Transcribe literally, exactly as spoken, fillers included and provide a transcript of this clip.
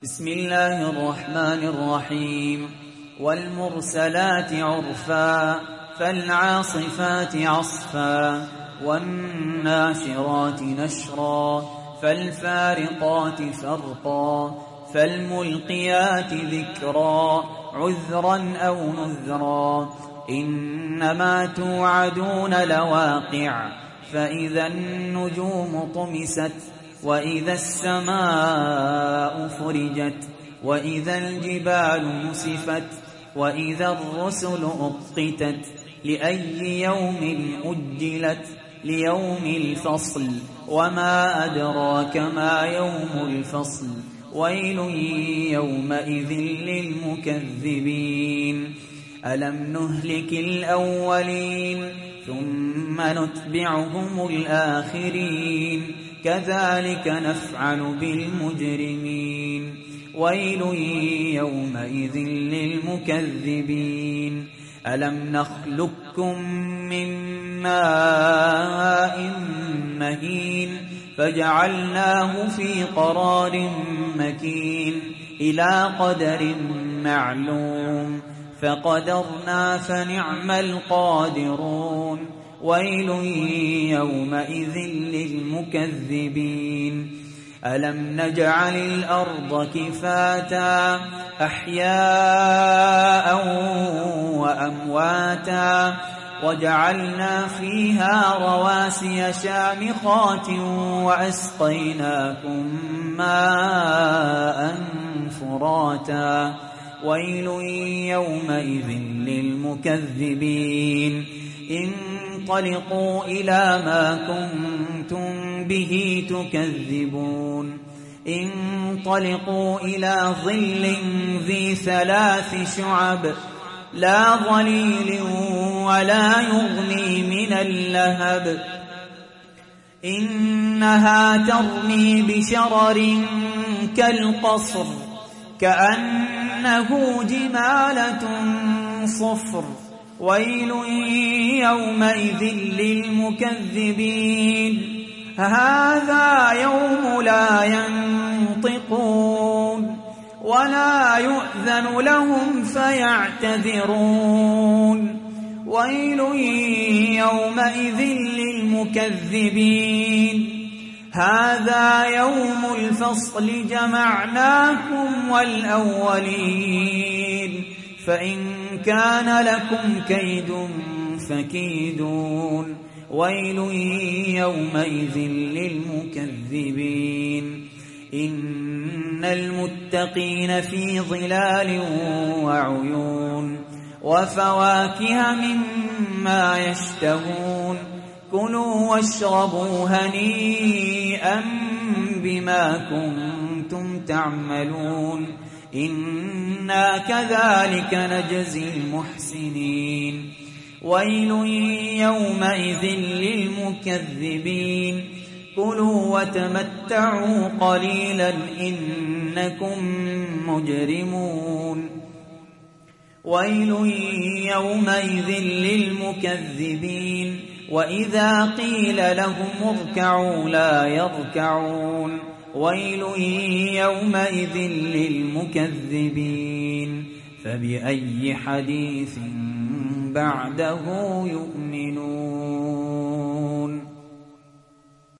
بسم الله الرحمن الرحيم والمرسلات عرفا فالعاصفات عصفا والناشرات نشرا فالفارقات فرقا فالملقيات ذكرا عذرا أو نذرا إنما توعدون لواقع فإذا النجوم طمست وإذا السماء فرجت وإذا الجبال نسفت وإذا الرسل أقتت لأي يوم أجلت ليوم الفصل وما أدراك ما يوم الفصل ويل يومئذ للمكذبين ألم نهلك الأولين ثم نتبعهم الآخرين كذلك نفعل بالمجرمين ويل يومئذ للمكذبين ألم نخلقكم من ماء مهين فجعلناه في قرار مكين إلى قدر معلوم فقدرنا فنعم القادرون ويل يومئذ للمكذبين ألم نجعل الأرض كفاتا أحياء وأمواتا وجعلنا فيها رواسي شامخات وأسقيناكم ماء فراتا ويل يومئذ للمكذبين انطلقوا إلى ما كنتم به تكذبون انطلقوا إلى ظل ذي ثلاث شعب لا ظليل ولا يغني من اللهب إنها ترمي بشرر كالقصر كأنه جمالة صفر ويل يومئذ للمكذبين هذا يوم لا ينطقون ولا يؤذن لهم فيعتذرون ويل يومئذ للمكذبين هذا يوم الفصل جمعناكم والأولين فإن كان لكم كيد فكيدون ويل يومئذ للمكذبين إن المتقين في ظلال وعيون وفواكه مما يشتهون كلوا واشربوا هنيئا بما كنتم تعملون إنا كذلك نجزي المحسنين ويل يومئذ للمكذبين كلوا وتمتعوا قليلا إنكم مجرمون ويل يومئذ للمكذبين وإذا قيل لهم اركعوا لا يركعون ويل يومئذ للمكذبين فبأي حديث بعده يؤمنون